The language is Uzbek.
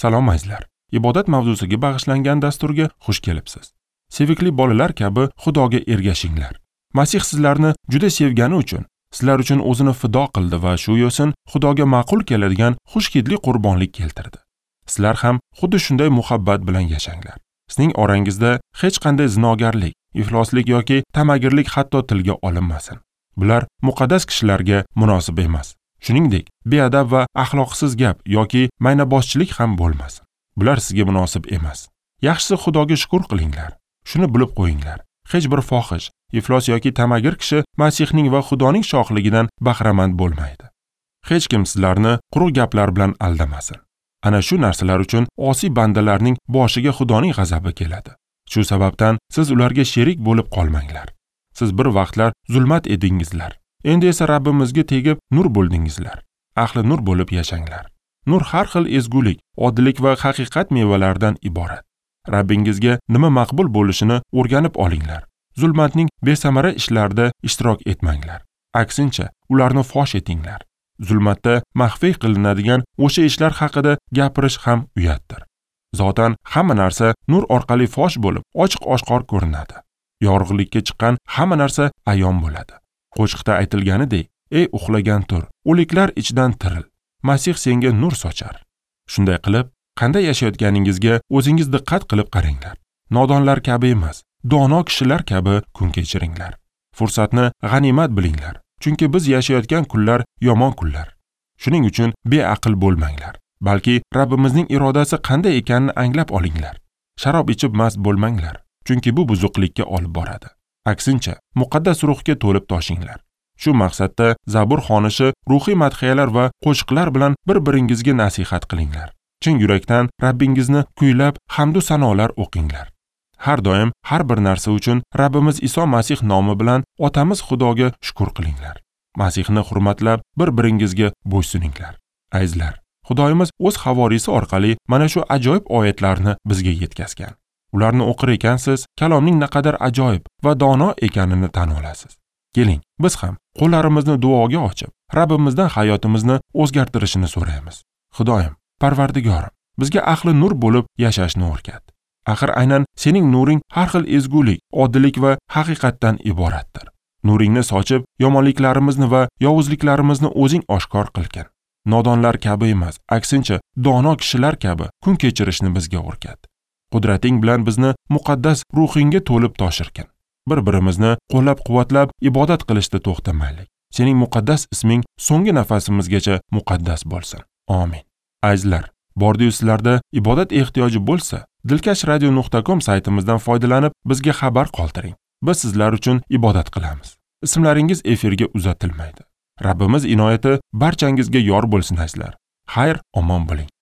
Salom azizlar. Ibodat mavzusiga bag'ishlangan dasturga xush kelibsiz. Sevikli bolalar kabi Xudoga ergashinglar. Masih sizlarni juda sevgani uchun, sizlar uchun o'zini fido qildi va shu yo'sin Xudoga ma'qul keladigan xushhidli qurbonlik keltirdi. Sizlar ham xuddi shunday muhabbat bilan yashanglar. Sizning orangizda hech qanday zinogarlik, ifloslik yoki tamagirlik hatto tilga olinmasin. Bular muqaddas kishilarga munosib emas. Shuningdek, beadab va axloqsiz gap yoki maynabozchilik ham bo'lmasin. Bular sizga munosib emas. Yaxshisi Xudoga shukr qilinglar. Shuni bilib qo'yinglar. Hech bir fohish, iflos yoki tamagir kishi Masihning va Xudoning shohligidan bahramand bo'lmaydi. Hech kim sizlarni quruq gaplar bilan aldamasin. Ana shu narsalar uchun osiy bandalarning boshiga Xudoning g'azabi keladi. Shu sababdan siz ularga sherik bo'lib qolmanglar. Siz bir vaqtlar zulmat edingizlar. Endi esa Rabbimizga tegib nur bo'ldingizlar. Ahli nur bo'lib yashanglar. Nur har xil ezgulik, odillik va haqiqat mevalaridan iborat. Rabbingizga nima maqbul bo'lishini o'rganib olinglar. Zulmatning besamara ishlarida ishtirok etmanglar. Aksincha, ularni fosh etinglar. Zulmatda maxfiy qilinadigan o'sha ishlar haqida gapirish ham uyatdir. Zotan hamma narsa nur orqali fosh bo'lib, ochiq-oshkor ko'rinadi. Yorug'likka chiqqan hamma narsa ayon bo'ladi. Qo'shiqda aytilganidek, ey uxlagan tur, o'liklar ichidan tiril. Masih senga nur sochar. Shunday qilib, qanday yashayotganingizga o'zingiz diqqat qilib qaranglar. Nodonlar kabi emas, dono kishilar kabi kun kechiringlar. Fursatni g'animat bilinglar. Chunki biz yashayotgan kunlar yomon kunlar. Shuning uchun beaql bo'lmanglar. Balki Rabbimizning irodasi qanday ekanini anglab olinglar. Sharob ichib mast bo'lmanglar. Chunki bu buzuqlikka olib boradi. Aksincha, muqaddas ruhga to'lib toshinglar. Shu maqsadda Zabur xonishi, ruhiy madhiyalar va qo'shiqlar bilan bir-biringizga nasihat qilinglar. Chin yurakdan Rabbingizni kuylab hamd va sanolar o'qinglar. Har doim har bir narsa uchun Rabbimiz Iso Masih nomi bilan Otamiz Xudoga shukr qilinglar. Masihni hurmatlab bir-biringizga bo'ysuninglar. Azizlar, Xudoyimiz o'z havorisi orqali mana shu ajoyib oyatlarni bizga yetkazgan. Ularni o'qir ekansiz, kalomning naqadar ajoyib va dono ekanini tan olasiz. Keling, biz ham qo'llarimizni duoga ochib, Rabbimizdan hayotimizni o'zgartirishini so'raymiz. Xudoyim, Parvardigorim, bizga ahli nur bo'lib yashashni o'rgat. Axir aynan sening nuring har xil ezgulik, odillik va haqiqatdan iboratdir. Nuringni sochib, yomonliklarimizni va yovuzliklarimizni o'zing oshkor qilgin. Nodonlar kabi emas, aksincha dono kishilar kabi kun kechirishni bizga o'rgat. Qudrating bilan bizni muqaddas ruhingga to'lib toshirgin. Bir-birimizni qo'llab-quvvatlab ibodat qilishda to'xtamaylik. Sening muqaddas isming so'nggi nafasimizgacha muqaddas bo'lsin. Amin. Azizlar, bordi-yu sizlarda ibodat ehtiyoji bo'lsa, dilkashradio.com saytimizdan foydalanib bizga xabar qoldiring. Biz sizlar uchun ibodat qilamiz. Ismlaringiz efirga uzatilmaydi. Rabbimiz inoyati barchangizga yor bo'lsin azizlar. Xayr, omon bo'ling.